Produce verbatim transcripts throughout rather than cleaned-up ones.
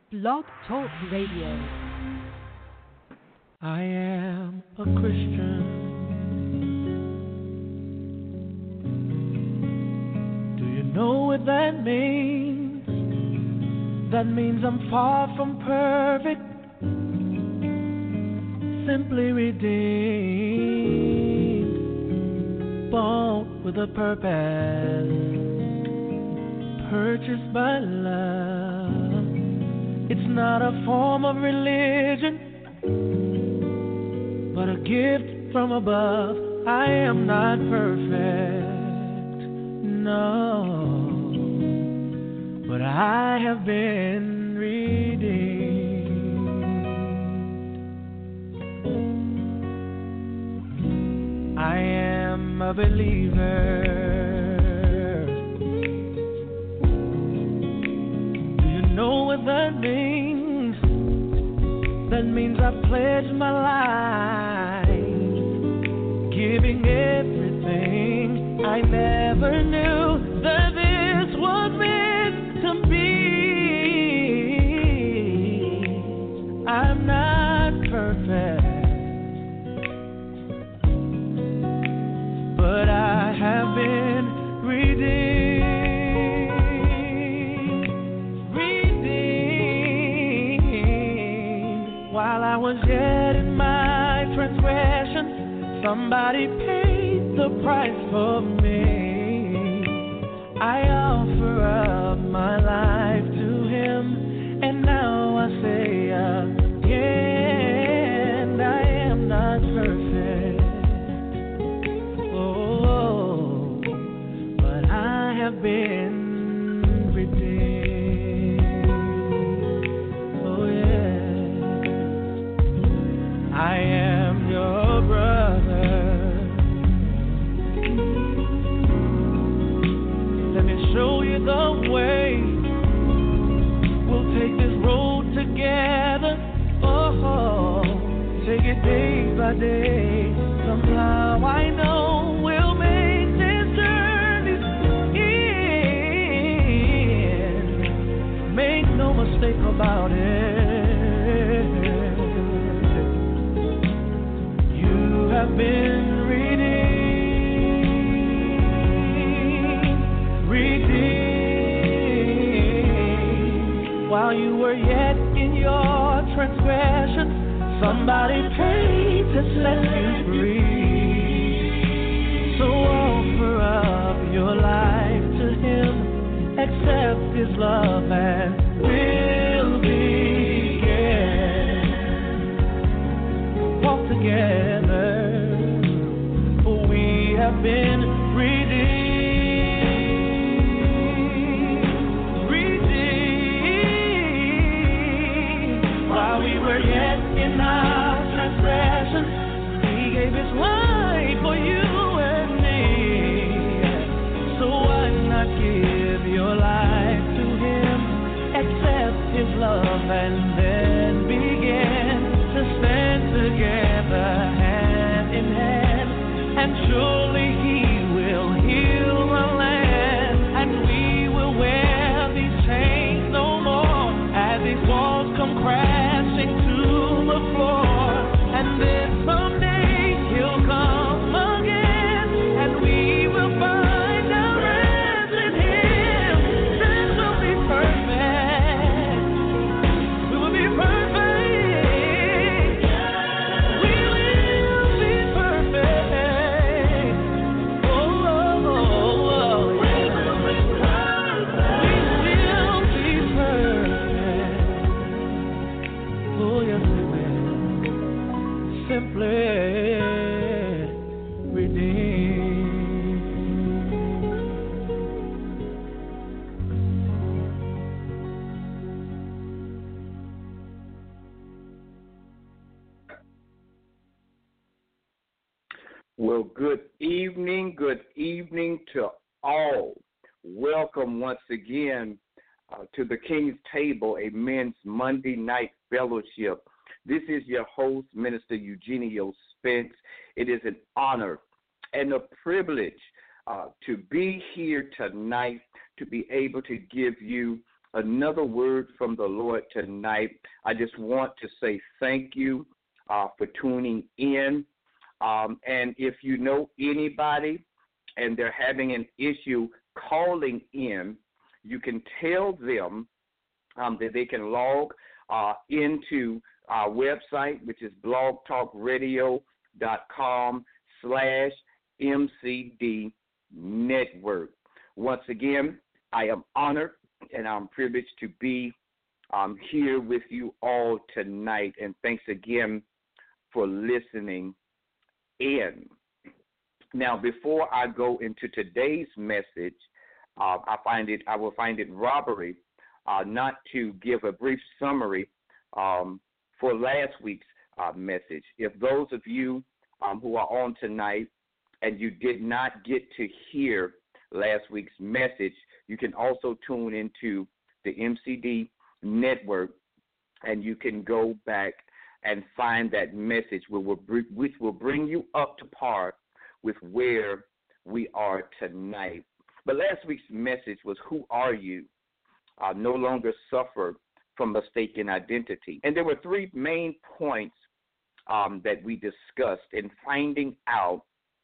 Blog Talk Radio. I am a Christian. Do you know what that means? That means I'm far from perfect, simply redeemed, bought with a purpose, purchased by love. It's not a form of religion, but a gift from above. I am not perfect, no, but I have been redeemed. I am a believer. Do you know what that means? That means I pledge my life, giving everything. I never knew that this was meant to be. I'm not perfect, but I have been redeemed. Redeemed. While I was yet in my transgression, somebody paid the price for me. I offer up my life to Him, and now I say again, I am not perfect, oh, but I have been redeemed. Oh yeah, I am your brother. Let me show you the way. We'll take this road together. Oh, take it day by day. Somehow I know we'll make this journey end. Make no mistake about it. You have been while you were yet in your transgression, somebody paid to set you free. So offer up your life to Him, accept His love, and we'll begin. Walk together, for we have been redeemed. Yet in our transgression, He gave His life for you and me. So why not give your life to Him, accept His love, and then begin to stand together hand in hand, and surely He will heal the land, and we will wear these chains no more as these walls come crashing to the floor. And then someday He'll come again, and we will find our rest in Him. Then we'll be perfect. We will be perfect. We will be perfect. Oh, oh, oh, oh. We will be perfect. Oh, yes, we will. Simply redeemed. Well, good evening, good evening to all. Welcome once again uh, to the King's Table, a men's Monday night fellowship. This is your host, Minister Eugenio Spence. It is an honor and a privilege uh, to be here tonight, to be able to give you another word from the Lord tonight. I just want to say thank you uh, for tuning in. Um, and if you know anybody and they're having an issue calling in, you can tell them um, that they can log uh, into our website, which is blogtalkradio.com slash MCD Network. Once again, I am honored and I'm privileged to be um, here with you all tonight. And thanks again for listening in. Now, before I go into today's message, uh, I find it I will find it robbery uh, not to give a brief summary um, for last week's uh, message. If those of you um, who are on tonight and you did not get to hear last week's message, you can also tune into the M C D Network, and you can go back and find that message which will bring you up to par with where we are tonight. But last week's message was, who are you? Uh, no longer suffer from mistaken identity. And there were three main points um, that we discussed in finding out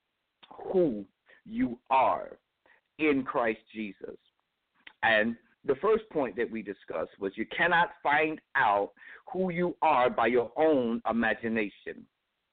who you are in Christ Jesus. And the first point that we discussed was you cannot find out who you are by your own imagination.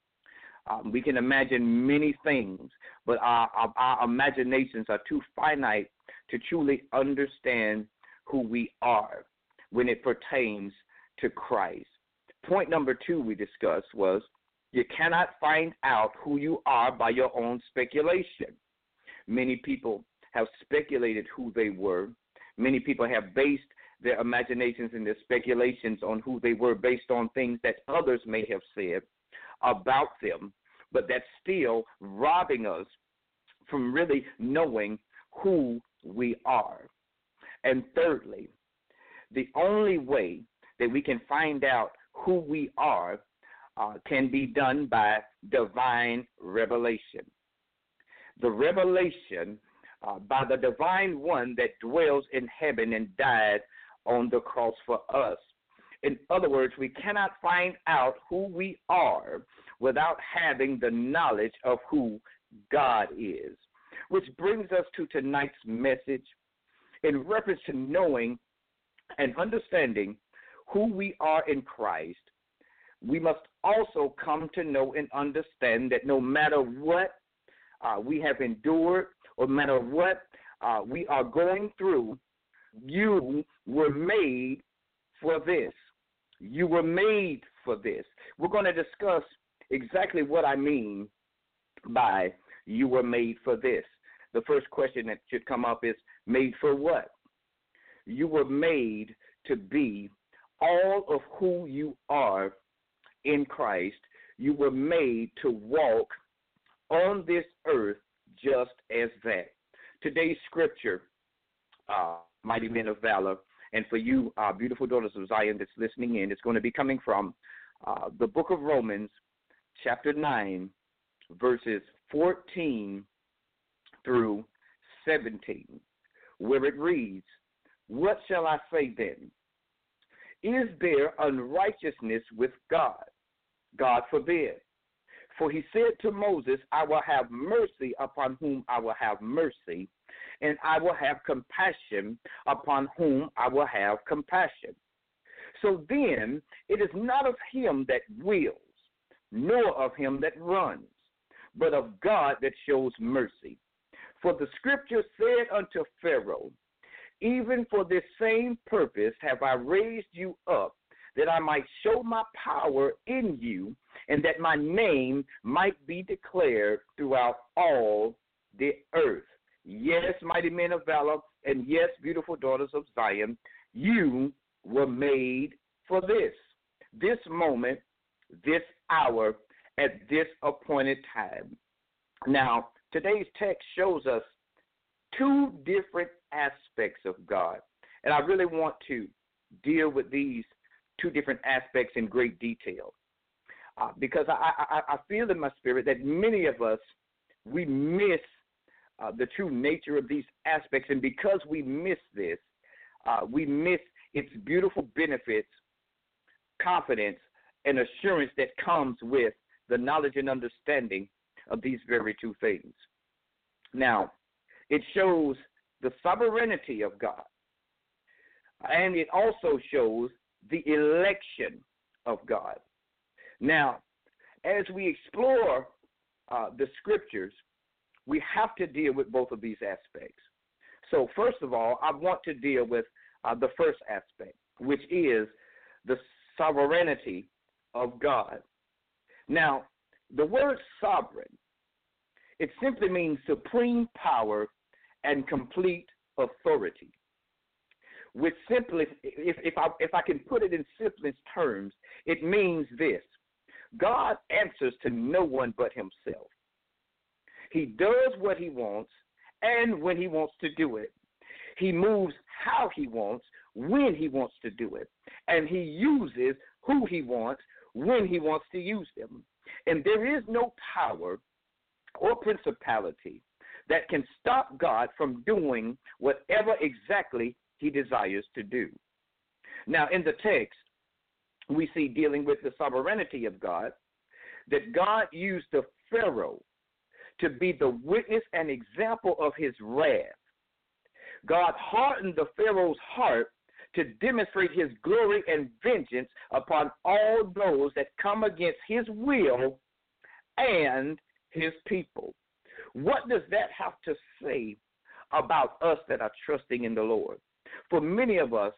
Um, we can imagine many things, but our, our, our imaginations are too finite to truly understand who we are when it pertains to Christ. Point number two we discussed was you cannot find out who you are by your own speculation. Many people have speculated who they were. Many people have based their imaginations and their speculations on who they were based on things that others may have said about them, but that's still robbing us from really knowing who we are. And thirdly, the only way that we can find out who we are uh, can be done by divine revelation. The revelation uh, by the divine one that dwells in heaven and died on the cross for us. In other words, we cannot find out who we are without having the knowledge of who God is. Which brings us to tonight's message in reference to knowing and understanding who we are in Christ. We must also come to know and understand that no matter what uh, we have endured, or no matter what uh, we are going through, you were made for this. You were made for this. We're going to discuss exactly what I mean by you were made for this. The first question that should come up is, made for what? You were made to be all of who you are in Christ. You were made to walk on this earth just as that. Today's scripture, uh, mighty men of valor, and for you, uh, beautiful daughters of Zion that's listening in, it's going to be coming from uh, the book of Romans, chapter nine, verses fourteen through seventeen, where it reads, "What shall I say then? Is there unrighteousness with God? God forbid. For he said to Moses, I will have mercy upon whom I will have mercy, and I will have compassion upon whom I will have compassion. So then it is not of him that wills, nor of him that runs, but of God that shows mercy. For the scripture said unto Pharaoh, even for this same purpose have I raised you up, that I might show my power in you, and that my name might be declared throughout all the earth. Yes, mighty men of valor, and yes, beautiful daughters of Zion, you were made for this, this moment, this hour, at this appointed time." Now, today's text shows us two different aspects of God, and I really want to deal with these two different aspects in great detail uh, because I, I, I feel in my spirit that many of us, we miss uh, the true nature of these aspects, and because we miss this, uh, we miss its beautiful benefits, confidence, and assurance that comes with the knowledge and understanding of these very two things. Now, it shows the sovereignty of God, and it also shows the election of God. Now, as we explore uh, the scriptures, we have to deal with both of these aspects. So, first of all, I want to deal with uh, the first aspect, which is the sovereignty of God. Now, the word sovereign, it simply means supreme power and complete authority. Which simply, if, if, I, if I can put it in simplest terms, it means this: God answers to no one but himself. He does what he wants and when he wants to do it. He moves how he wants, when he wants to do it. And he uses who he wants, when he wants to use them. And there is no power or principality that can stop God from doing whatever exactly he desires to do. Now, in the text, we see, dealing with the sovereignty of God, that God used the Pharaoh to be the witness and example of his wrath. God hardened the Pharaoh's heart to demonstrate his glory and vengeance upon all those that come against his will and his people. What does that have to say about us that are trusting in the Lord? For many of us,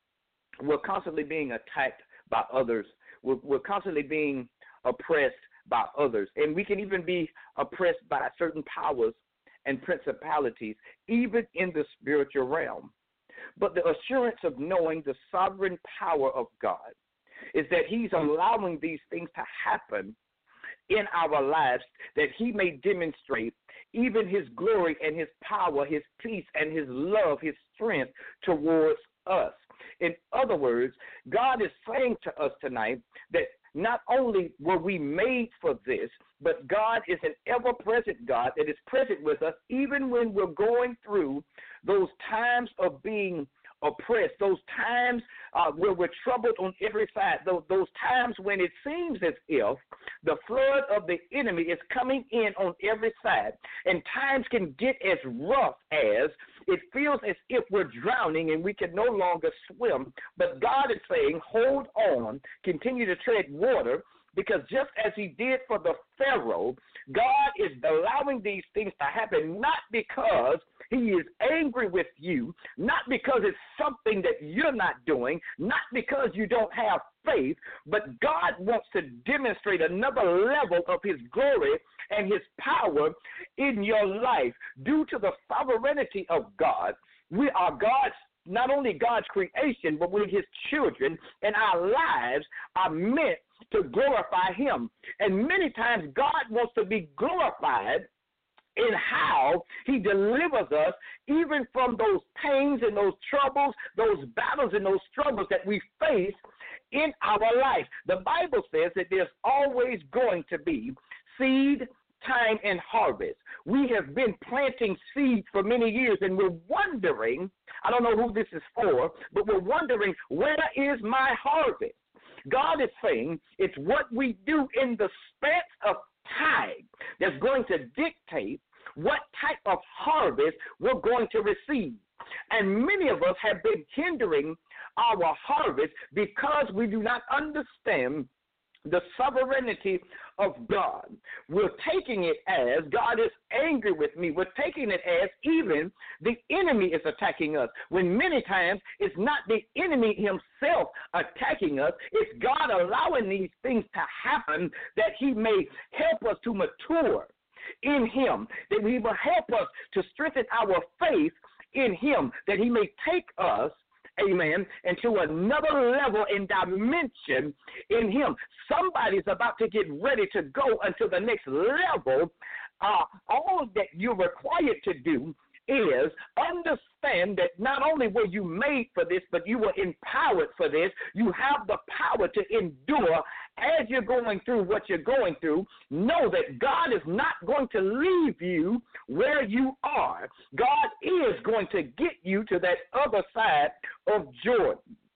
we're constantly being attacked by others. We're, we're constantly being oppressed by others. And we can even be oppressed by certain powers and principalities, even in the spiritual realm. But the assurance of knowing the sovereign power of God is that he's allowing these things to happen in our lives, that he may demonstrate even his glory and his power, his peace and his love, his strength towards us. In other words, God is saying to us tonight that not only were we made for this, but God is an ever-present God that is present with us even when we're going through those times of being oppressed, those times uh, where we're troubled on every side, those, those times when it seems as if the flood of the enemy is coming in on every side, and times can get as rough as it feels as if we're drowning and we can no longer swim. But God is saying, hold on, continue to tread water, because just as he did for the Pharaoh, God is allowing these things to happen not because he is angry with you, not because it's something that you're not doing, not because you don't have faith, but God wants to demonstrate another level of his glory and his power in your life. Due to the sovereignty of God, we are God's, not only God's creation, but we're his children, and our lives are meant to glorify him. And many times God wants to be glorified in how he delivers us even from those pains and those troubles, those battles and those struggles that we face in our life. The Bible says that there's always going to be seed, time, and harvest. We have been planting seeds for many years, and we're wondering, I don't know who this is for, but we're wondering, where is my harvest? God is saying it's what we do in the span of time that's going to dictate what type of harvest we're going to receive. And many of us have been hindering our harvest because we do not understand the sovereignty of God. We're taking it as God is angry with me. We're taking it as even the enemy is attacking us, when many times it's not the enemy himself attacking us. It's God allowing these things to happen that he may help us to mature in him, that he will help us to strengthen our faith in him, that he may take us, amen, into another level and dimension in him. Somebody's about to get ready to go unto the next level. Uh, all that you're required to do is understand that not only were you made for this, but you were empowered for this. You have the power to endure as you're going through what you're going through. Know that God is not going to leave you where you are. God is going to get you to that other side of Jordan.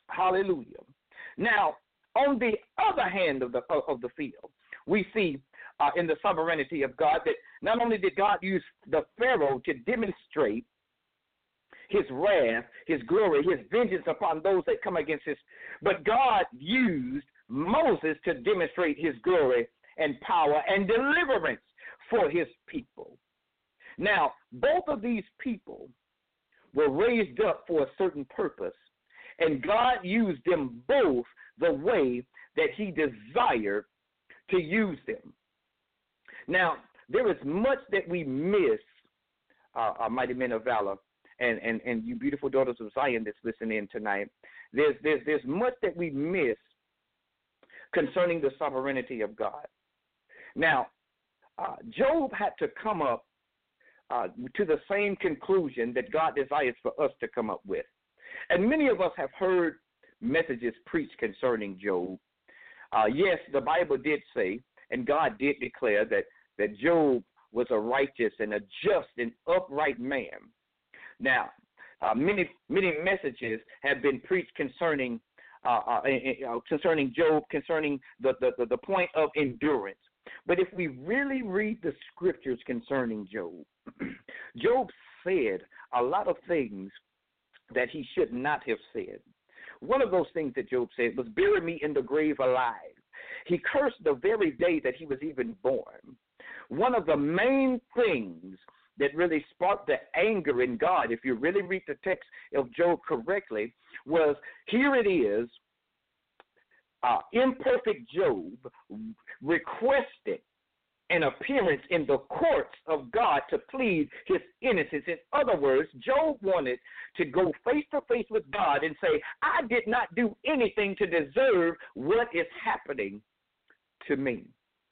Hallelujah. Now, on the other hand of the of the field, we see uh, in the sovereignty of God that not only did God use the Pharaoh to demonstrate his wrath, his glory, his vengeance upon those that come against his, but God used Moses to demonstrate his glory and power and deliverance for his people. Now, both of these people were raised up for a certain purpose, and God used them both the way that he desired to use them. Now, there is much that we miss, uh, our mighty men of valor, and, and, and you beautiful daughters of Zion that's listening in tonight. There's, there's, there's much that we miss concerning the sovereignty of God. Now, uh, Job had to come up uh, to the same conclusion that God desires for us to come up with. And many of us have heard messages preached concerning Job. Uh, yes, the Bible did say, and God did declare that, that Job was a righteous and a just and upright man. Now, uh, many many messages have been preached concerning uh, uh, uh, concerning Job, concerning the, the, the point of endurance. But if we really read the scriptures concerning Job, Job said a lot of things that he should not have said. One of those things that Job said was, bury me in the grave alive. He cursed the very day that he was even born. One of the main things that really sparked the anger in God, if you really read the text of Job correctly, was here it is, uh, imperfect Job requested an appearance in the courts of God to plead his innocence. In other words, Job wanted to go face to face with God and say, I did not do anything to deserve what is happening to me.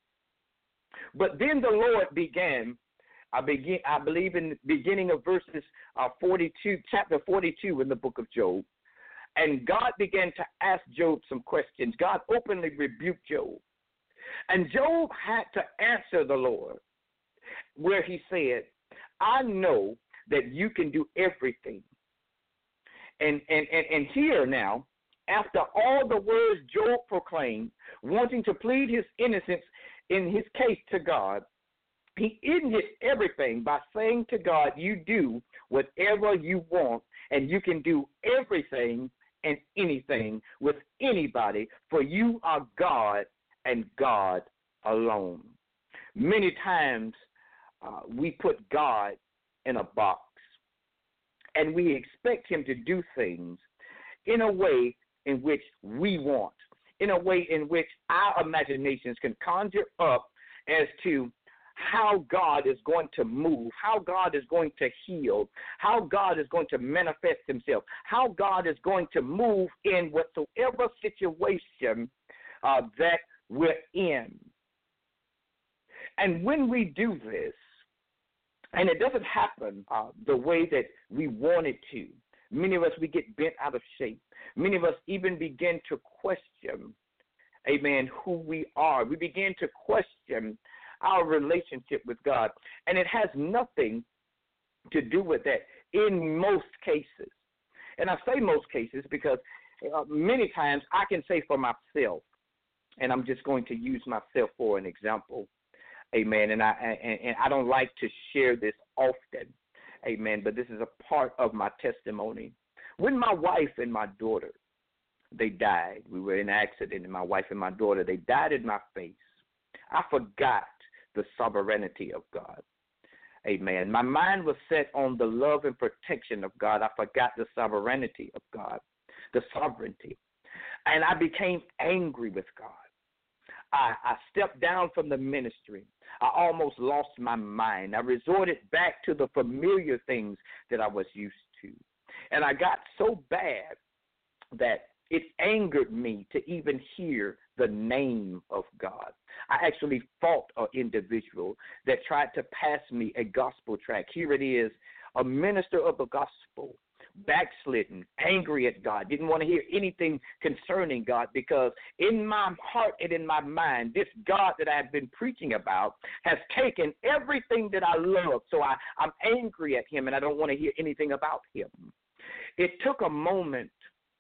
But then the Lord began, I begin, I believe in the beginning of verses uh, forty-two, chapter forty-two in the book of Job, and God began to ask Job some questions. God openly rebuked Job. And Job had to answer the Lord, where he said, I know that you can do everything. And, and, and, and here now, after all the words Job proclaimed, wanting to plead his innocence in his case to God, he ended everything by saying to God, you do whatever you want, and you can do everything and anything with anybody, for you are God and God alone. Many times uh, we put God in a box, and we expect him to do things in a way in which we want, in a way in which our imaginations can conjure up as to how God is going to move, how God is going to heal, how God is going to manifest himself, how God is going to move in whatsoever situation uh, that we're in. And when we do this, and it doesn't happen uh, the way that we want it to, many of us, we get bent out of shape. Many of us even begin to question, amen, who we are. We begin to question our relationship with God. And it has nothing to do with that in most cases. And I say most cases because uh, many times I can say for myself, and I'm just going to use myself for an example, amen, and I, and, and I don't like to share this often, amen, but this is a part of my testimony. When my wife and my daughter, they died, we were in an accident, and my wife and my daughter, they died in my face, I forgot the sovereignty of God, amen. My mind was set on the love and protection of God. I forgot the sovereignty of God, the sovereignty, and I became angry with God. I, I stepped down from the ministry. I almost lost my mind. I resorted back to the familiar things that I was used to. And I got so bad that it angered me to even hear the name of God. I actually fought an individual that tried to pass me a gospel tract. Here it is, a minister of the gospel, backslidden, angry at God, didn't want to hear anything concerning God, because in my heart and in my mind, this God that I have been preaching about has taken everything that I love. So I, I'm angry at him, and I don't want to hear anything about him. It took a moment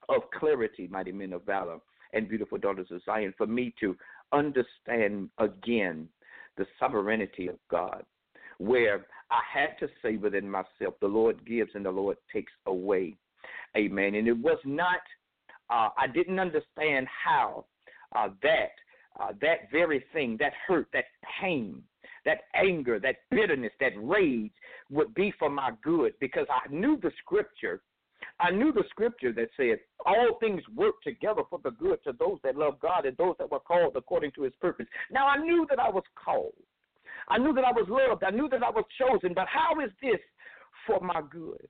of clarity, mighty men of valor and beautiful daughters of Zion, for me to understand again the sovereignty of God, where I had to say within myself, the Lord gives and the Lord takes away. Amen. And it was not, uh, I didn't understand how uh, that, uh, that very thing, that hurt, that pain, that anger, that bitterness, that rage would be for my good, because I knew the scripture. I knew the scripture that said all things work together for the good to those that love God and those that were called according to his purpose. Now, I knew that I was called. I knew that I was loved. I knew that I was chosen. But how is this for my good?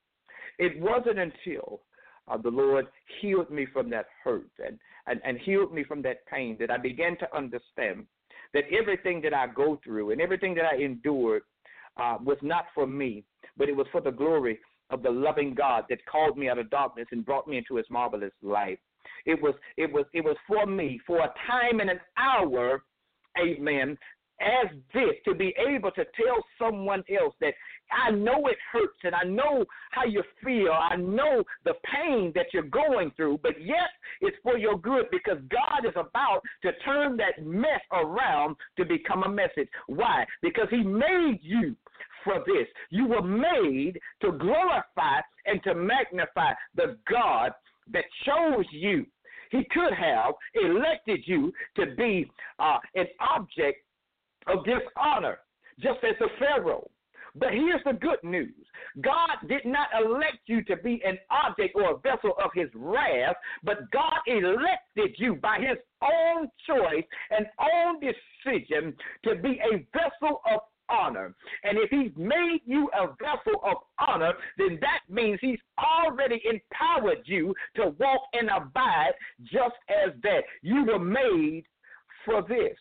It wasn't until uh, the Lord healed me from that hurt and, and, and healed me from that pain that I began to understand that everything that I go through and everything that I endured uh, was not for me, but it was for the glory of the loving God that called me out of darkness and brought me into his marvelous light. It was, it was, it was for me, for a time and an hour, amen, as this, to be able to tell someone else that I know it hurts and I know how you feel. I know the pain that you're going through, but yet it's for your good, because God is about to turn that mess around to become a message. Why? Because he made you for this. You were made to glorify and to magnify the God that chose you. He could have elected you to be uh, an object of dishonor, just as the Pharaoh. But here's the good news. God did not elect you to be an object or a vessel of his wrath, but God elected you by his own choice and own decision to be a vessel of honor. And if he's made you a vessel of honor, then that means he's already empowered you to walk and abide just as that. You were made for this.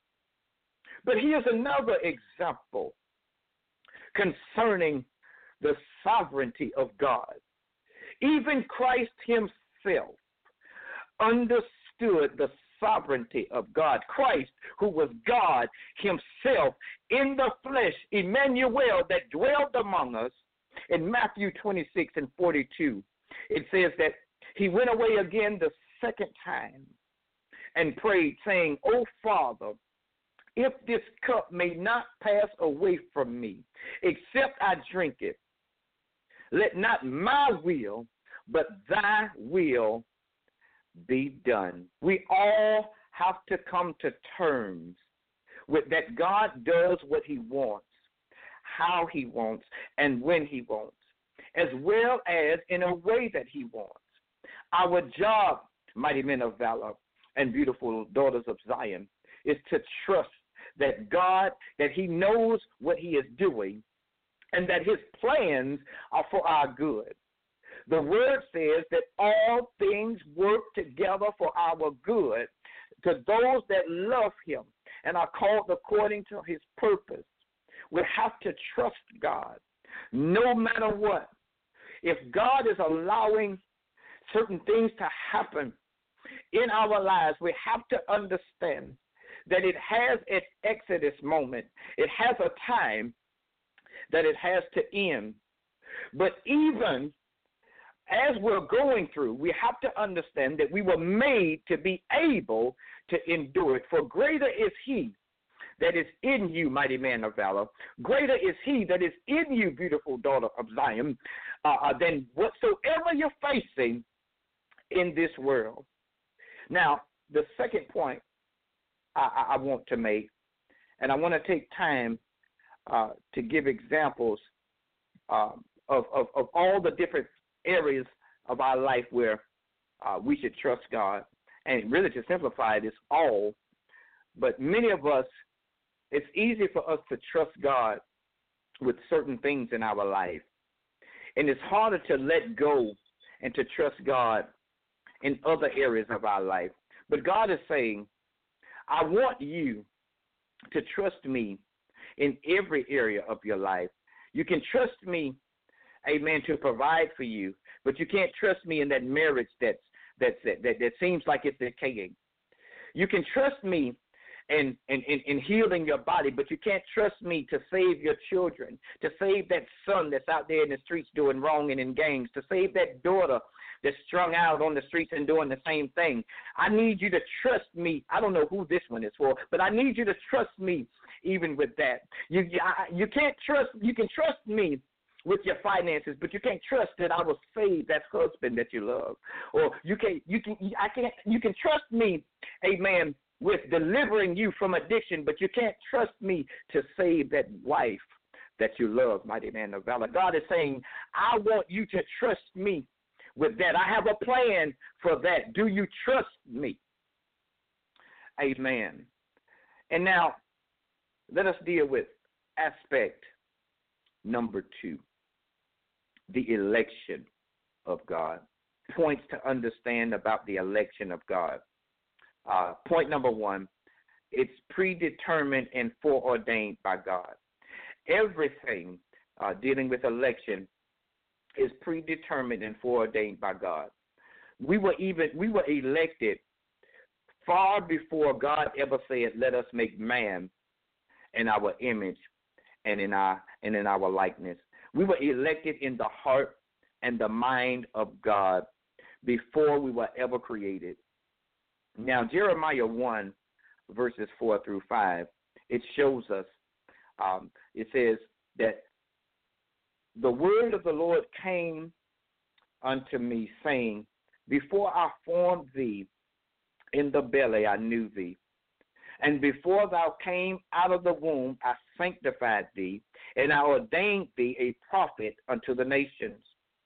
But here's another example concerning the sovereignty of God. Even Christ himself understood the sovereignty of God. Christ, who was God himself in the flesh, Emmanuel, that dwelled among us, in Matthew twenty-six and forty-two, it says that he went away again the second time and prayed, saying, O Father, if this cup may not pass away from me, except I drink it, let not my will, but thy will be done. We all have to come to terms with that God does what he wants, how he wants, and when he wants, as well as in a way that he wants. Our job, mighty men of valor and beautiful daughters of Zion, is to trust that God, that he knows what he is doing and that his plans are for our good. The word says that all things work together for our good to those that love him and are called according to his purpose. We have to trust God no matter what. If God is allowing certain things to happen in our lives, we have to understand that it has an exodus moment. It has a time that it has to end. But even as we're going through, we have to understand that we were made to be able to endure it. For greater is he that is in you, mighty man of valor. Greater is he that is in you, beautiful daughter of Zion, uh, uh, than whatsoever you're facing in this world. Now, the second point I, I want to make, and I want to take time uh, to give examples uh, of, of, of all the different areas of our life where uh, we should trust God. And really, to simplify it, it's all. But many of us, it's easy for us to trust God with certain things in our life. And it's harder to let go and to trust God in other areas of our life. But God is saying, I want you to trust me in every area of your life. You can trust me, amen, to provide for you, but you can't trust me in that marriage that's, that's, that, that, that seems like it's decaying. You can trust me, in, in, in, in healing your body, but you can't trust me to save your children, to save that son that's out there in the streets doing wrong and in gangs, to save that daughter that's strung out on the streets and doing the same thing. I need you to trust me. I don't know who this one is for, but I need you to trust me even with that. You, I, you can't trust, you can trust me with your finances, but you can't trust that I will save that husband that you love. Or you can, you can, I can't, you can trust me, amen, with delivering you from addiction, but you can't trust me to save that wife that you love, mighty man of valor. God is saying, I want you to trust me with that. I have a plan for that. Do you trust me? Amen. And now, let us deal with aspect number two, the election of God. Points to understand about the election of God. Uh, point number one, it's predetermined and foreordained by God. Everything uh, dealing with election is predetermined and foreordained by God. We were even we were elected far before God ever said, "Let us make man in our image and in our and in our likeness." We were elected in the heart and the mind of God before we were ever created. Now, Jeremiah one, verses four through five, it shows us, um, it says that the word of the Lord came unto me, saying, before I formed thee in the belly, I knew thee. And before thou came out of the womb, I sanctified thee, and I ordained thee a prophet unto the nations.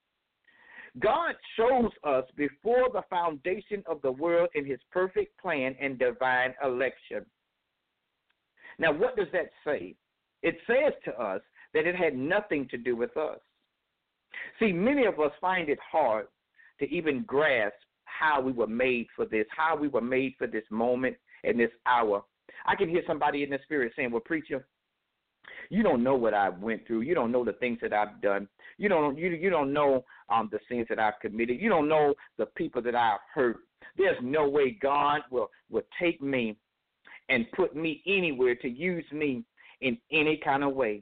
God chose us before the foundation of the world in his perfect plan and divine election. Now, what does that say? It says to us that it had nothing to do with us. See, many of us find it hard to even grasp how we were made for this, how we were made for this moment and this hour. I can hear somebody in the spirit saying, well, preacher, you don't know what I went through. You don't know the things that I've done. You don't you, you don't know um, the sins that I've committed. You don't know the people that I've hurt. There's no way God will, will take me and put me anywhere to use me in any kind of way.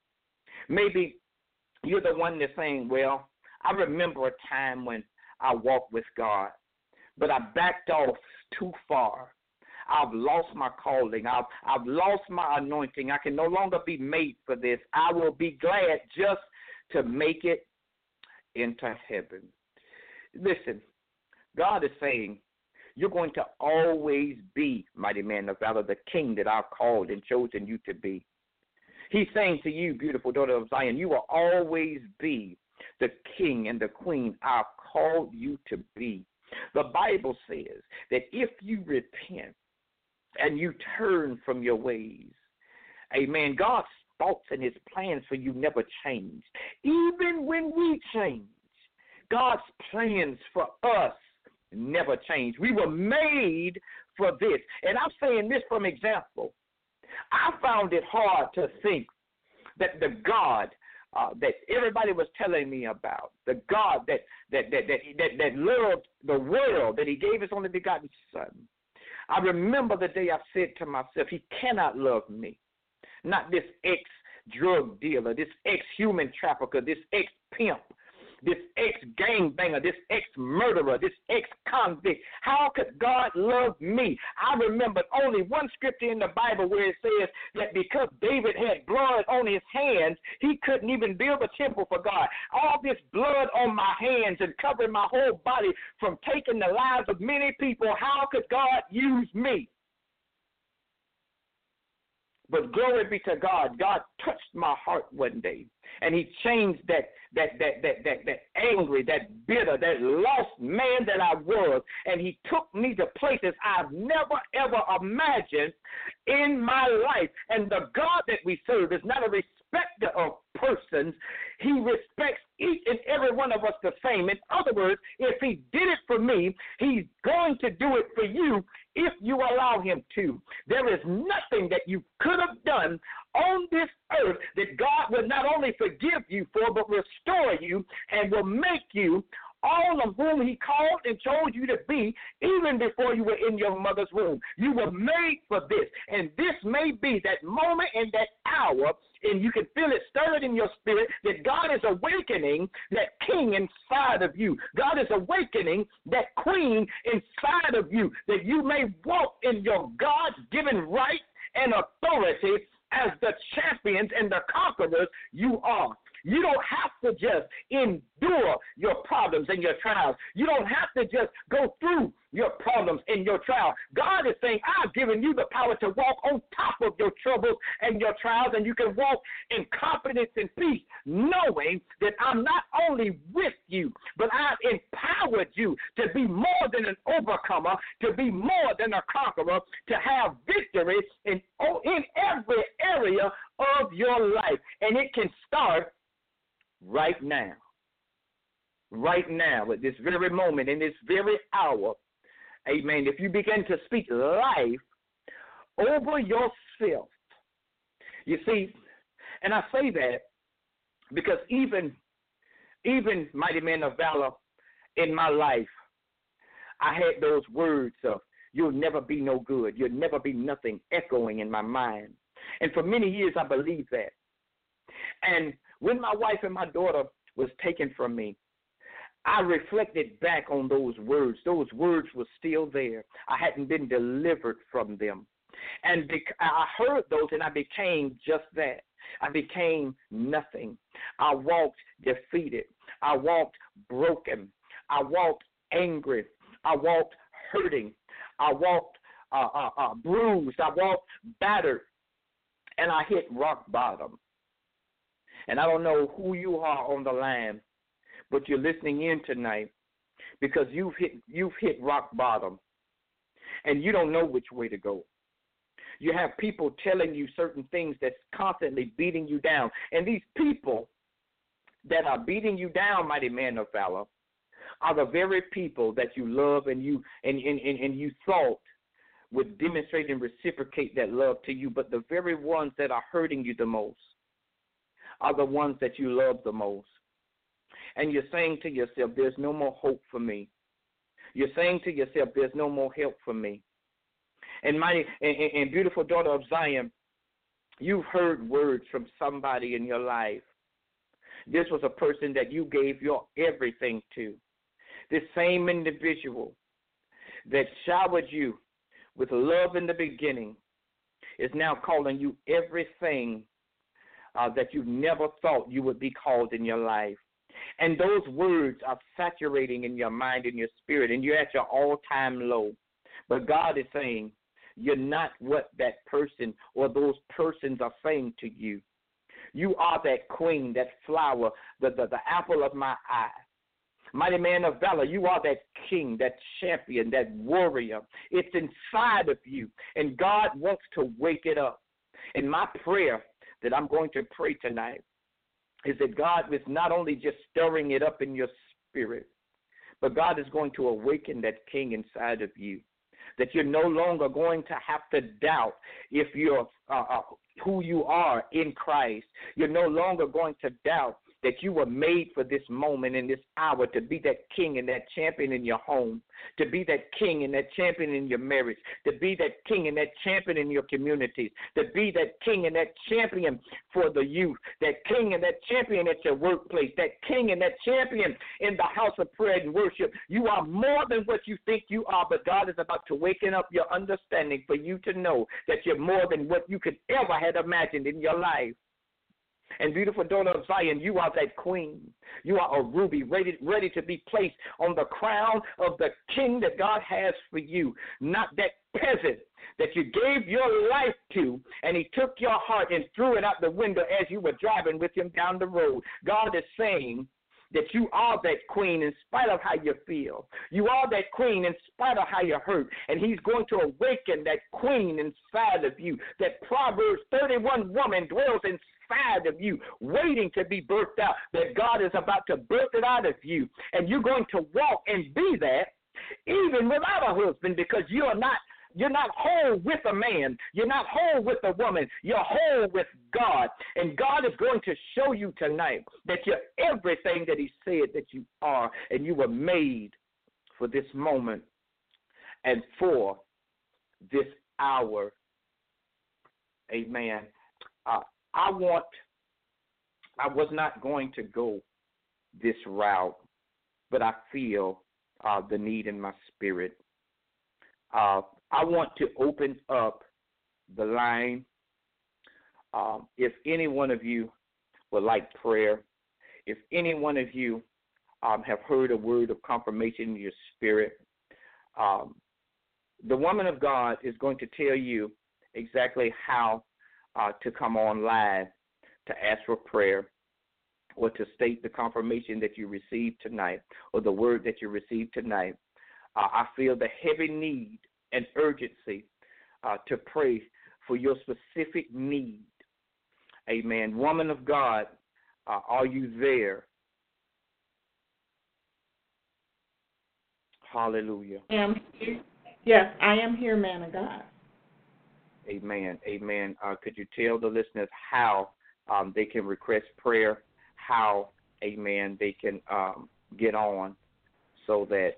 Maybe you're the one that's saying, well, I remember a time when I walked with God, but I backed off too far. I've lost my calling. I've, I've lost my anointing. I can no longer be made for this. I will be glad just to make it into heaven. Listen, God is saying, you're going to always be, mighty man of valor, the king that I've called and chosen you to be. He's saying to you, beautiful daughter of Zion, you will always be the king and the queen I've called you to be. The Bible says that if you repent and you turn from your ways, amen, God's thoughts and his plans for you never change. Even when we change, God's plans for us never change. We were made for this. And I'm saying this from example. I found it hard to think that the God uh, that everybody was telling me about, the God that that, that that that that loved the world, that he gave his only begotten Son. I remember the day I said to myself, he cannot love me, not this ex-drug dealer, this ex-human trafficker, this ex-pimp, this ex-gangbanger, this ex-murderer, this ex-convict. How could God love me? I remembered only one scripture in the Bible where it says that because David had blood on his hands, he couldn't even build a temple for God. All this blood on my hands and covering my whole body from taking the lives of many people, how could God use me? But glory be to God. God touched my heart one day, and he changed that that that that that that angry, that bitter, that lost man that I was, and he took me to places I've never ever imagined in my life. And the God that we serve is not a respecter of persons. He respects each and every one of us the same. In other words, if he did it for me, he's going to do it for you if you allow him to. There is nothing that you could have done on this earth that God will not only forgive you for, but restore you and will make you all of whom he called and chose you to be, even before you were in your mother's womb. You were made for this, and this may be that moment and that hour, and you can feel it stirred in your spirit, that God is awakening that king inside of you. God is awakening that queen inside of you, that you may walk in your God-given right and authority as the champions and the conquerors you are. You don't have to just endure your problems and your trials. You don't have to just go through your problems and your trials. God is saying, I've given you the power to walk on top of your troubles and your trials, and you can walk in confidence and peace, knowing that I'm not only with you, but I've empowered you to be more than an overcomer, to be more than a conqueror, to have victory in, in every area of your life. And it can start right now, right now, at this very moment, in this very hour, amen. If you begin to speak life over yourself, you see, and I say that because even, even mighty men of valor in my life, I had those words of, you'll never be no good, you'll never be nothing, echoing in my mind. And for many years, I believed that. And when my wife and my daughter was taken from me, I reflected back on those words. Those words were still there. I hadn't been delivered from them. And I heard those, and I became just that. I became nothing. I walked defeated. I walked broken. I walked angry. I walked hurting. I walked uh, uh, uh, bruised. I walked battered. And I hit rock bottom. And I don't know who you are on the line, but you're listening in tonight because you've hit you've hit rock bottom, and you don't know which way to go. You have people telling you certain things that's constantly beating you down, and these people that are beating you down, mighty man of valor, are the very people that you love and you and and, and, and you thought would demonstrate and reciprocate that love to you, but the very ones that are hurting you the most are the ones that you love the most. And you're saying to yourself, there's no more hope for me. You're saying to yourself, there's no more help for me. And mighty and, and beautiful daughter of Zion, you've heard words from somebody in your life. This was a person that you gave your everything to. This same individual that showered you with love in the beginning is now calling you everything Uh, that you never thought you would be called in your life. And those words are saturating in your mind and your spirit, and you're at your all-time low. But God is saying, you're not what that person or those persons are saying to you. You are that queen, that flower, the, the, the apple of my eye. Mighty man of valor, you are that king, that champion, that warrior. It's inside of you, and God wants to wake it up. And my prayer that I'm going to pray tonight is that God is not only just stirring it up in your spirit, but God is going to awaken that king inside of you, that you're no longer going to have to doubt if you're uh, uh, who you are in Christ. You're no longer going to doubt that you were made for this moment and this hour to be that king and that champion in your home, to be that king and that champion in your marriage, to be that king and that champion in your communities, to be that king and that champion for the youth, that king and that champion at your workplace, that king and that champion in the house of prayer and worship. You are more than what you think you are, but God is about to waken up your understanding for you to know that you're more than what you could ever have imagined in your life. And beautiful daughter of Zion, you are that queen. You are a ruby ready, ready to be placed on the crown of the king that God has for you, not that peasant that you gave your life to, and he took your heart and threw it out the window as you were driving with him down the road. God is saying that you are that queen in spite of how you feel. You are that queen in spite of how you hurt. And he's going to awaken that queen inside of you. That Proverbs thirty-one woman dwells inside of you, waiting to be birthed out. That God is about to birth it out of you. And you're going to walk and be that even without a husband, because you are not you're not whole with a man. You're not whole with a woman. You're whole with God. And God is going to show you tonight that you're everything that he said that you are, and you were made for this moment and for this hour. Amen. Uh, I want, I was not going to go this route, but I feel uh, the need in my spirit. Uh, I want to open up the line. Um, if any one of you would like prayer, if any one of you um, have heard a word of confirmation in your spirit, um, the woman of God is going to tell you exactly how uh, to come on live to ask for prayer or to state the confirmation that you received tonight or the word that you received tonight. Uh, I feel the heavy need and urgency uh, to pray for your specific need. Amen. Woman of God, uh, are you there? Hallelujah. I am here. Yes, I am here, man of God. Amen. Amen. Uh, could you tell the listeners how um, they can request prayer, how, amen, they can um, get on so that.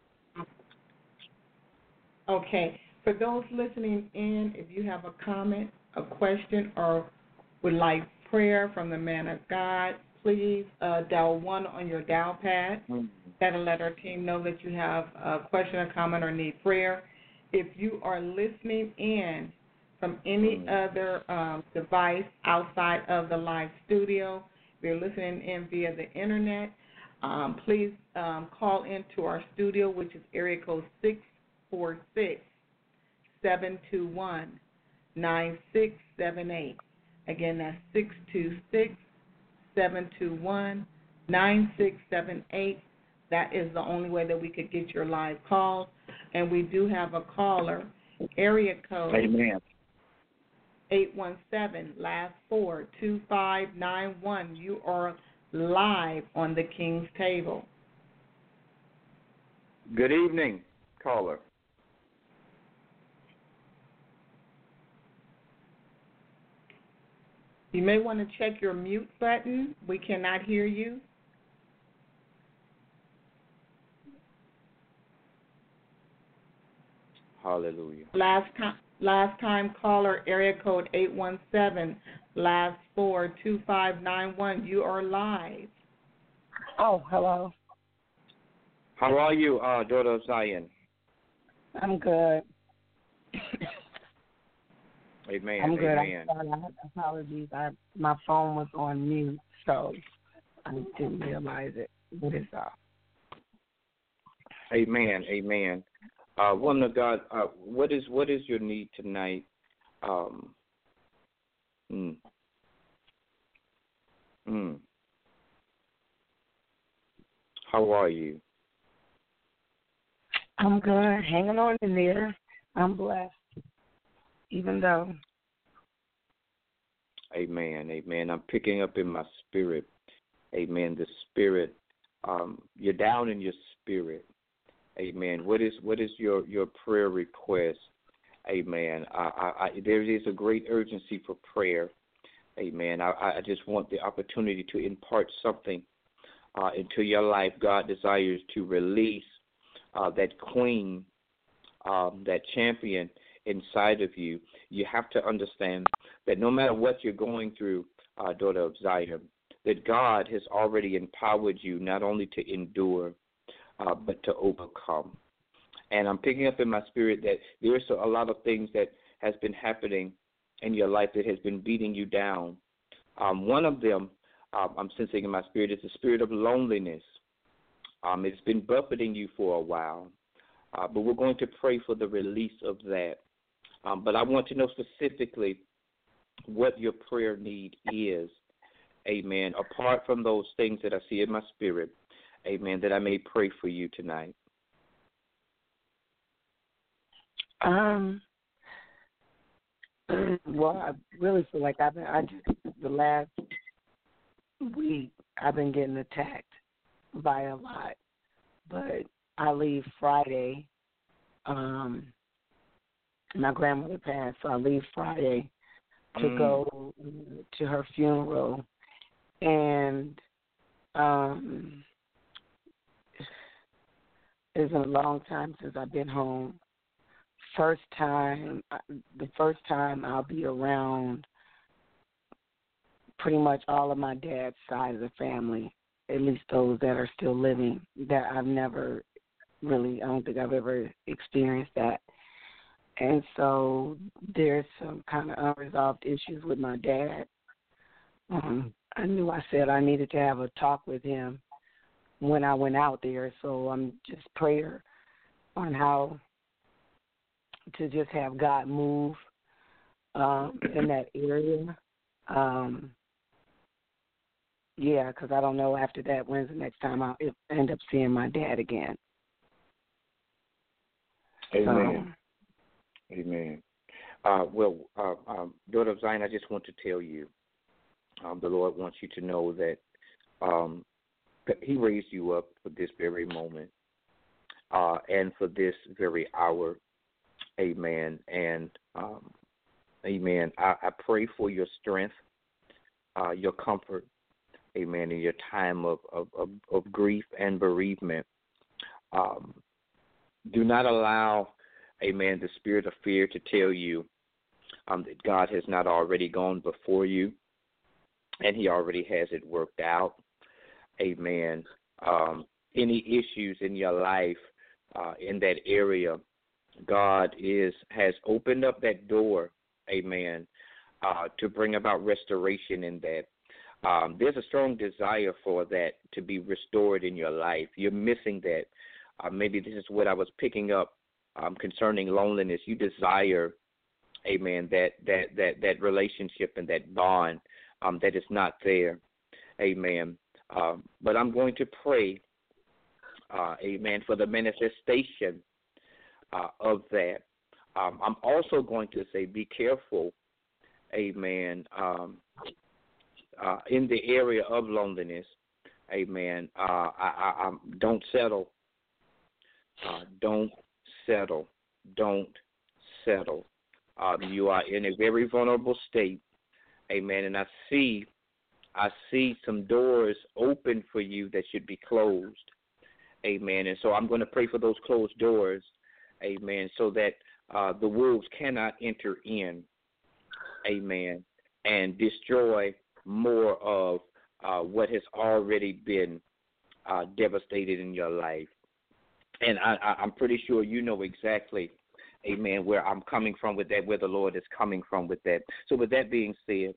Okay. For those listening in, if you have a comment, a question, or would like prayer from the man of God, please uh, dial one on your dial pad. Mm-hmm. That'll let our team know that you have a question, a comment, or need prayer. If you are listening in from any mm-hmm. other um, device outside of the live studio, if you're listening in via the internet, um, please um, call into our studio, which is area code six four six, seven two one, nine six seven eight. Again, that's six two six, seven two one, nine six seven eight. That is the only way that we could get your live calls. And we do have a caller, area code Amen. eight one seven, last four, two five nine one. You are live on the King's Table. Good evening, caller. You may want to check your mute button. We cannot hear you. Hallelujah. Last time, last time caller, area code eight one seven, last four, two five nine one. You are live. Oh, hello. How are you, uh, daughter of Zion? I'm good. Amen. I'm good. Amen. I'm sorry. I have apologies. I, my phone was on mute, so I didn't realize it. What is that? Amen. Amen. Uh, woman of God, uh, what is what is your need tonight? Um, mm, mm. How are you? I'm good. Hanging on in there. I'm blessed. Even though. Amen. Amen. I'm picking up in my spirit. Amen. The spirit. Um, you're down in your spirit. Amen. What is what is your, your prayer request? Amen. I, I, I, there is a great urgency for prayer. Amen. I, I just want the opportunity to impart something uh, into your life. God desires to release uh, that queen, um, that champion inside of you. You have to understand that no matter what you're going through, uh, daughter of Zion, that God has already empowered you not only to endure, Uh, but to overcome. And I'm picking up in my spirit that there's a lot of things that has been happening in your life that has been beating you down. Um, one of them, um, I'm sensing in my spirit, is the spirit of loneliness. Um, it's been buffeting you for a while, uh, but we're going to pray for the release of that. Um, but I want to know specifically what your prayer need is, amen, apart from those things that I see in my spirit. Amen, that I may pray for you tonight. Um. Well, I really feel like I've been. I just the last week I've been getting attacked by a lot, but I leave Friday. Um. my grandmother passed, so I leave Friday to Mm. go to her funeral. And um, it's been a long time since I've been home. First time, the first time I'll be around pretty much all of my dad's side of the family, at least those that are still living, that I've never really, I don't think I've ever experienced that. And so there's some kind of unresolved issues with my dad. Um, I knew I said I needed to have a talk with him when I went out there, so I'm just prayer on how to just have God move um, in that area. Um, yeah, because I don't know after that when's the next time I'll end up seeing my dad again. Amen. So, Amen. Uh, well, uh, um, daughter of Zion, I just want to tell you, um, the Lord wants you to know that um, that He raised you up for this very moment uh, and for this very hour. Amen. And um, amen. I, I pray for your strength, uh, your comfort, amen, in your time of, of, of, of grief and bereavement. Um, do not allow, amen, the spirit of fear to tell you um, that God has not already gone before you and He already has it worked out. Amen. Um, any issues in your life uh, in that area, God is has opened up that door, amen, uh, to bring about restoration in that. Um, there's a strong desire for that to be restored in your life. You're missing that. Uh, maybe this is what I was picking up um, concerning loneliness. You desire, amen, that that that, that relationship and that bond um, that is not there, amen. Um, but I'm going to pray, uh, amen, for the manifestation uh, of that. Um, I'm also going to say be careful, amen, um, uh, in the area of loneliness, amen. Uh, I, I, I don't settle. Uh, don't settle. Don't settle. Um, you are in a very vulnerable state, amen, and I see I see some doors open for you that should be closed, amen. And so I'm going to pray for those closed doors, amen, so that uh, the wolves cannot enter in, amen, and destroy more of uh, what has already been uh, devastated in your life. And I, I, I'm pretty sure you know exactly, amen, where I'm coming from with that, where the Lord is coming from with that. So with that being said,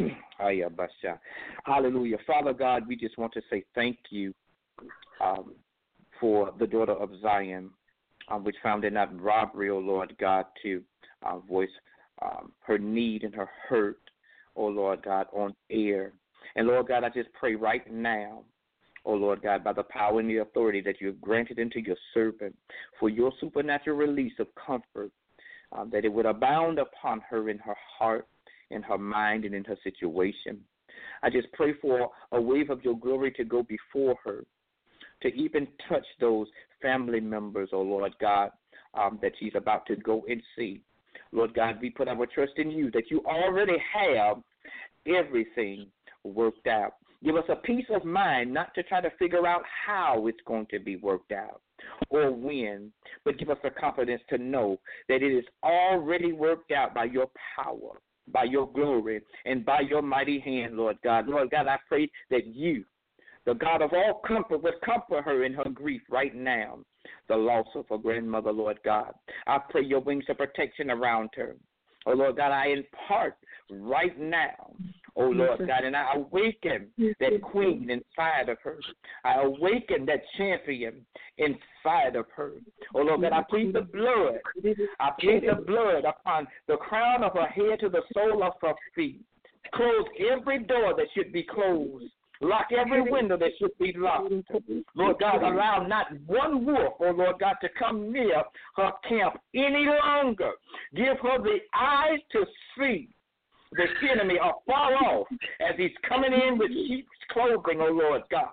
hallelujah. Father God, we just want to say thank you um, for the daughter of Zion, um, which found it not robbery, O Lord God, to uh, voice um, her need and her hurt, O Lord God, on air. And Lord God, I just pray right now, O Lord God, by the power and the authority that you have granted unto your servant, for your supernatural release of comfort, um, that it would abound upon her in her heart, in her mind, and in her situation. I just pray for a wave of your glory to go before her, to even touch those family members, oh Lord God, um, that she's about to go and see. Lord God, we put our trust in you, that you already have everything worked out. Give us a peace of mind, not to try to figure out how it's going to be worked out or when, but give us the confidence to know that it is already worked out by your power, by your glory, and by your mighty hand, Lord God. Lord God, I pray that you, the God of all comfort, would comfort her in her grief right now, the loss of her grandmother, Lord God. I pray your wings of protection around her. Oh, Lord God, I impart right now, oh, Lord God, and I awaken that queen inside of her. I awaken that champion inside of her. Oh, Lord God, I plead the blood. I plead the blood upon the crown of her head to the sole of her feet. Close every door that should be closed. Lock every window that should be locked. Lord God, allow not one wolf, oh Lord God, to come near her camp any longer. Give her the eyes to see the enemy afar off as he's coming in with sheep's clothing, oh Lord God.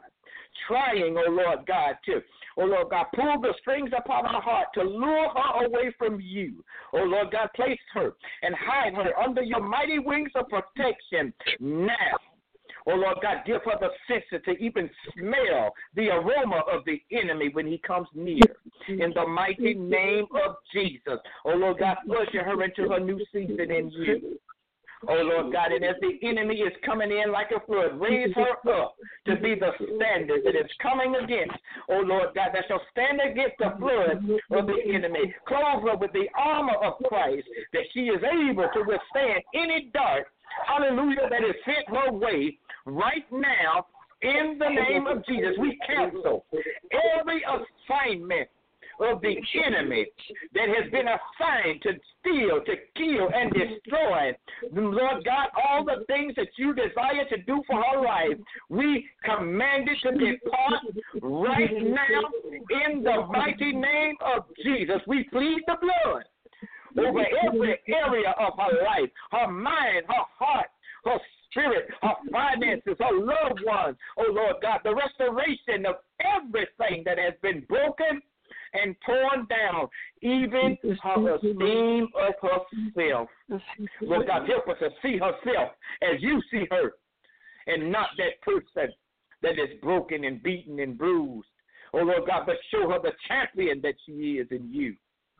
trying, oh Lord God, to, oh Lord God, pull the strings upon her heart to lure her away from you. Oh Lord God, place her and hide her under your mighty wings of protection now. Oh, Lord God, give her the sense to even smell the aroma of the enemy when he comes near. In the mighty name of Jesus. Oh, Lord God, usher her into her new season in you. Oh, Lord God, and as the enemy is coming in like a flood, raise her up to be the standard that is coming against, oh, Lord God, that shall stand against the flood of the enemy. Clothe her with the armor of Christ, that she is able to withstand any dart, hallelujah, that is sent her way right now. In the name of Jesus, we cancel every assignment of the enemy that has been assigned to steal, to kill, and destroy. Lord God, all the things that you desire to do for her life, we command it to depart right now in the mighty name of Jesus. We plead the blood over every area of her life, her mind, her heart, her spirit, her finances, her loved ones. Oh, Lord God, the restoration of everything that has been broken and torn down, even her esteem of herself. Lord God, help us to see herself as you see her, and not that person that is broken and beaten and bruised. Oh, Lord God, but show her the champion that she is in you.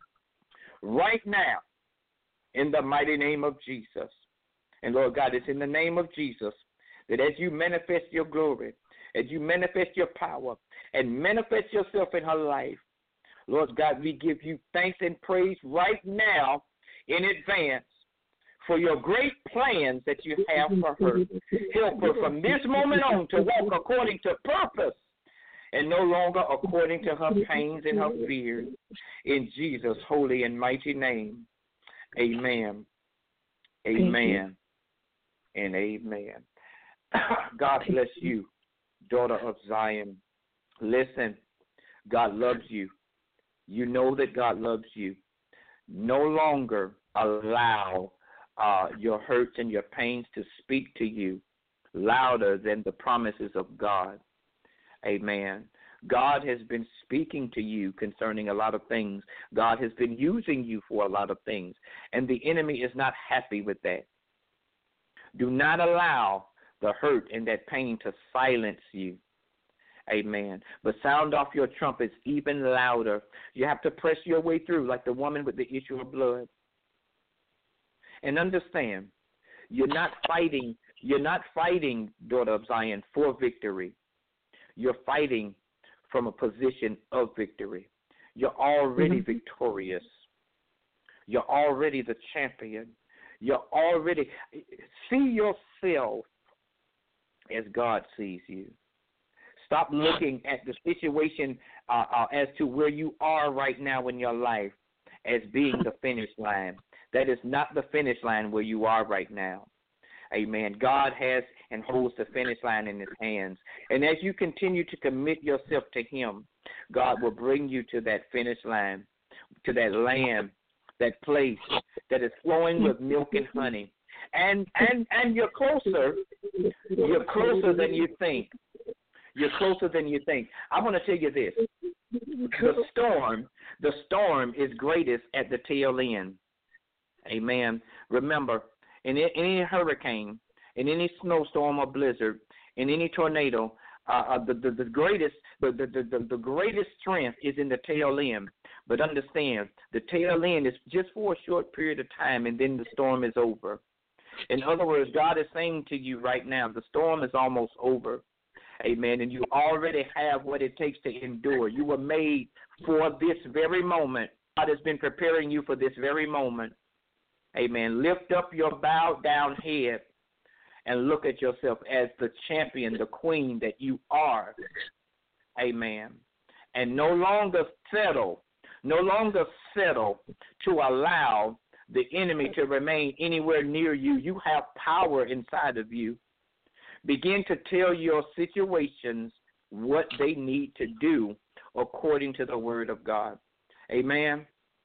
Right now, in the mighty name of Jesus. And, Lord God, it's in the name of Jesus that as you manifest your glory, as you manifest your power, and manifest yourself in her life, Lord God, we give you thanks and praise right now in advance for your great plans that you have for her. Help her from this moment on to walk according to purpose and no longer according to her pains and her fears. In Jesus' holy and mighty name, amen, amen, and amen. God bless you, daughter of Zion. Listen, God loves you. You know that God loves you. No longer allow uh, your hurts and your pains to speak to you louder than the promises of God. Amen. God has been speaking to you concerning a lot of things. God has been using you for a lot of things, and the enemy is not happy with that. Do not allow the hurt and that pain to silence you. Amen. But sound off your trumpets even louder. You have to press your way through like the woman with the issue of blood. And understand, you're not fighting, you're not fighting, daughter of Zion, for victory. You're fighting from a position of victory. You're already mm-hmm. victorious. You're already the champion. You're already, see yourself as God sees you. Stop looking at the situation uh, uh, as to where you are right now in your life as being the finish line. That is not the finish line where you are right now. Amen. God has and holds the finish line in his hands. And as you continue to commit yourself to him, God will bring you to that finish line, to that land, that place that is flowing with milk and honey. And and and you're closer. You're closer than you think. You're closer than you think. I want to tell you this. The storm, the storm is greatest at the tail end. Amen. Remember, in any hurricane, in any snowstorm or blizzard, in any tornado, uh, the, the the greatest the, the the the greatest strength is in the tail end. But understand, the tail end is just for a short period of time, and then the storm is over. In other words, God is saying to you right now, the storm is almost over. Amen. And you already have what it takes to endure. You were made for this very moment. God has been preparing you for this very moment. Amen. Lift up your bowed down head and look at yourself as the champion, the queen that you are. Amen. And no longer settle, no longer settle to allow the enemy to remain anywhere near you. You have power inside of you. Begin to tell your situations what they need to do according to the word of God. Amen.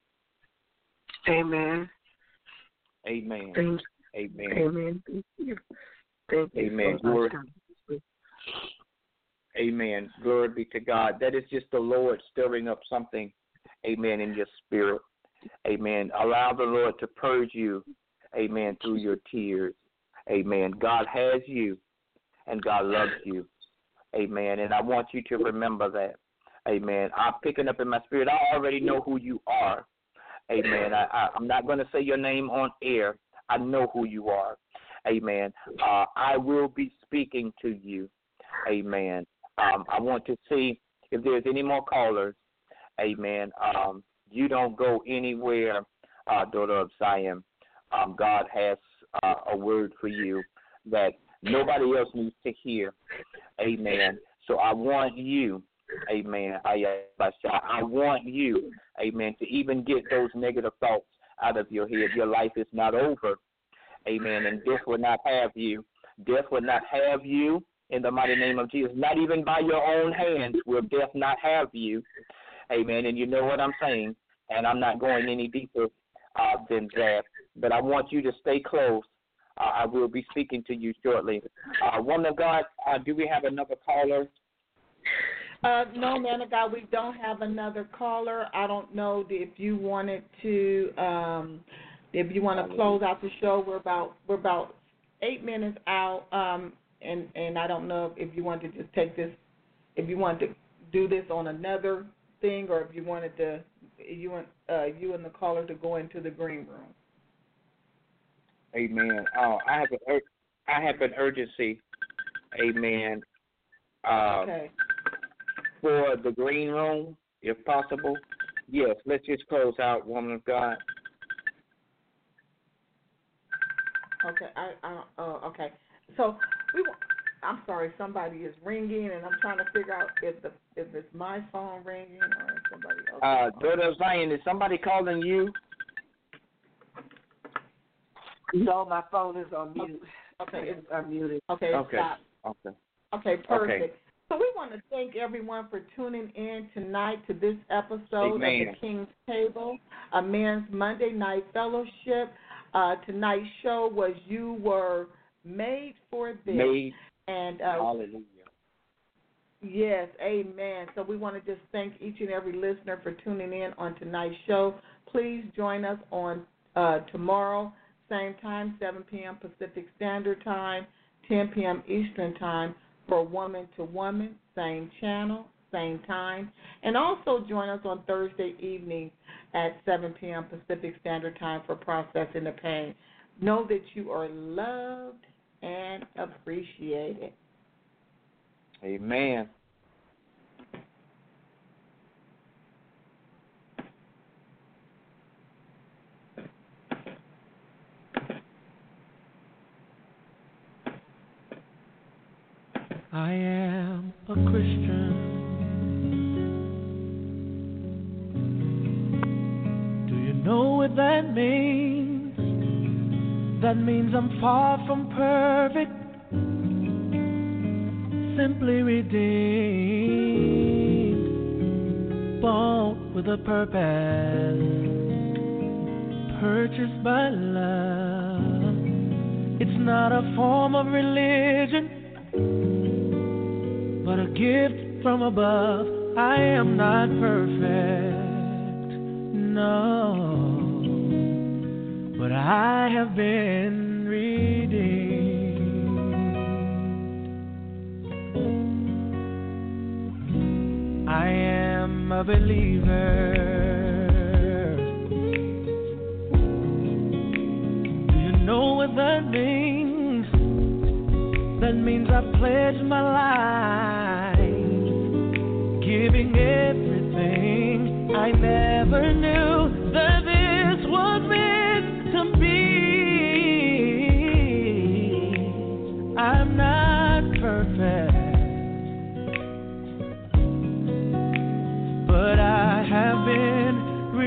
Amen. Amen. Thank Amen. Amen. Thank you. Thank you. Amen. So Glory. Amen. Glory be to God. That is just the Lord stirring up something, amen, in your spirit. Amen. Allow the Lord to purge you, amen, through your tears. Amen. God has you, and God loves you. Amen. And I want you to remember that. Amen. I'm picking up in my spirit. I already know who you are. Amen. I, I, I'm not going to say your name on air. I know who you are. Amen. Uh, I will be speaking to you. Amen. Um, I want to see if there's any more callers. Amen. Um, you don't go anywhere, uh, daughter of Zion. Um, God has uh, a word for you that nobody else needs to hear. Amen. So I want you, amen, I, I want you, amen, to even get those negative thoughts out of your head. Your life is not over. Amen. And death will not have you. Death will not have you in the mighty name of Jesus. Not even by your own hands will death not have you. Amen. And you know what I'm saying. And I'm not going any deeper uh, than that. But I want you to stay close. Uh, I will be speaking to you shortly. Uh, woman of God, uh, do we have another caller? Uh, no, man of God, we don't have another caller. I don't know if you wanted to, um, if you want to close out the show. We're about we're about eight minutes out, um, and and I don't know if you wanted to just take this, if you wanted to do this on another thing, or if you wanted to, you want uh, you and the caller to go into the green room. Amen. Uh, I have an ur- I have an urgency. Amen. Uh, okay. For the green room, if possible. Yes, let's just close out, woman of God. Okay. I. I uh, okay. So we. I'm sorry. Somebody is ringing, and I'm trying to figure out if the if it's my phone ringing or somebody else. Uh, daughter of Zion, is somebody calling you? No, my phone is on mute. Okay, it's unmuted. Okay, okay. Stop. Okay. Okay, perfect. Okay. So we want to thank everyone for tuning in tonight to this episode Amen. of the King's Table, a men's Monday night fellowship. Uh, tonight's show was You Were Made for This. Made. And uh, Hallelujah. Yes, amen. So we want to just thank each and every listener for tuning in on tonight's show. Please join us on uh, tomorrow, same time, seven p.m. Pacific Standard Time, ten p.m. Eastern Time, for Woman to Woman, same channel, same time. And also join us on Thursday evening at seven p.m. Pacific Standard Time for Processing the Pain. Know that you are loved and appreciated. Amen. I am a Christian. Do you know what that means? That means I'm far from perfect, simply redeemed, bought with a purpose, purchased by love. It's not a form of religion, but a gift from above. I am not perfect, no, but I have been redeemed. I am a believer. Do you know what that means? That means I pledge my life, giving everything. I never knew that this was meant to be. I'm not perfect, but I have been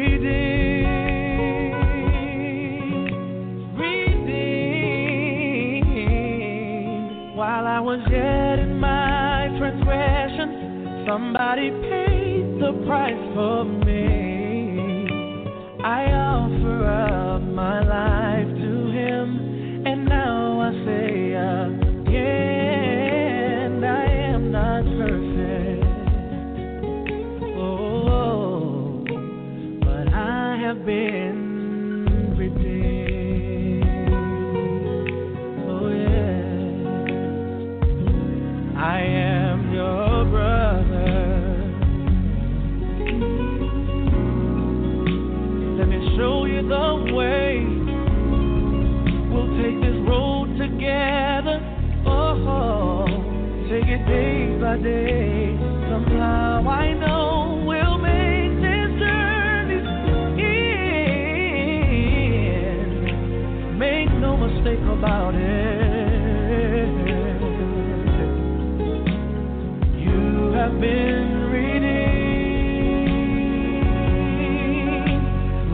redeemed. Redeemed. While I was yet in my transgression, somebody paid the price for me. I offer up my life to Him, and now I say again, I am not perfect. been redeemed. Oh yeah, I am your brother. Let me show you the way. We'll take this road together. Oh, take it day by day. Somehow I know we'll make this journey end. Make no mistake about it. You have been redeemed,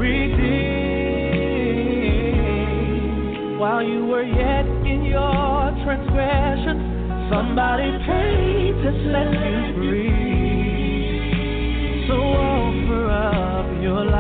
redeemed. While you were yet in your transgression, somebody paid to set you free. So offer up your life.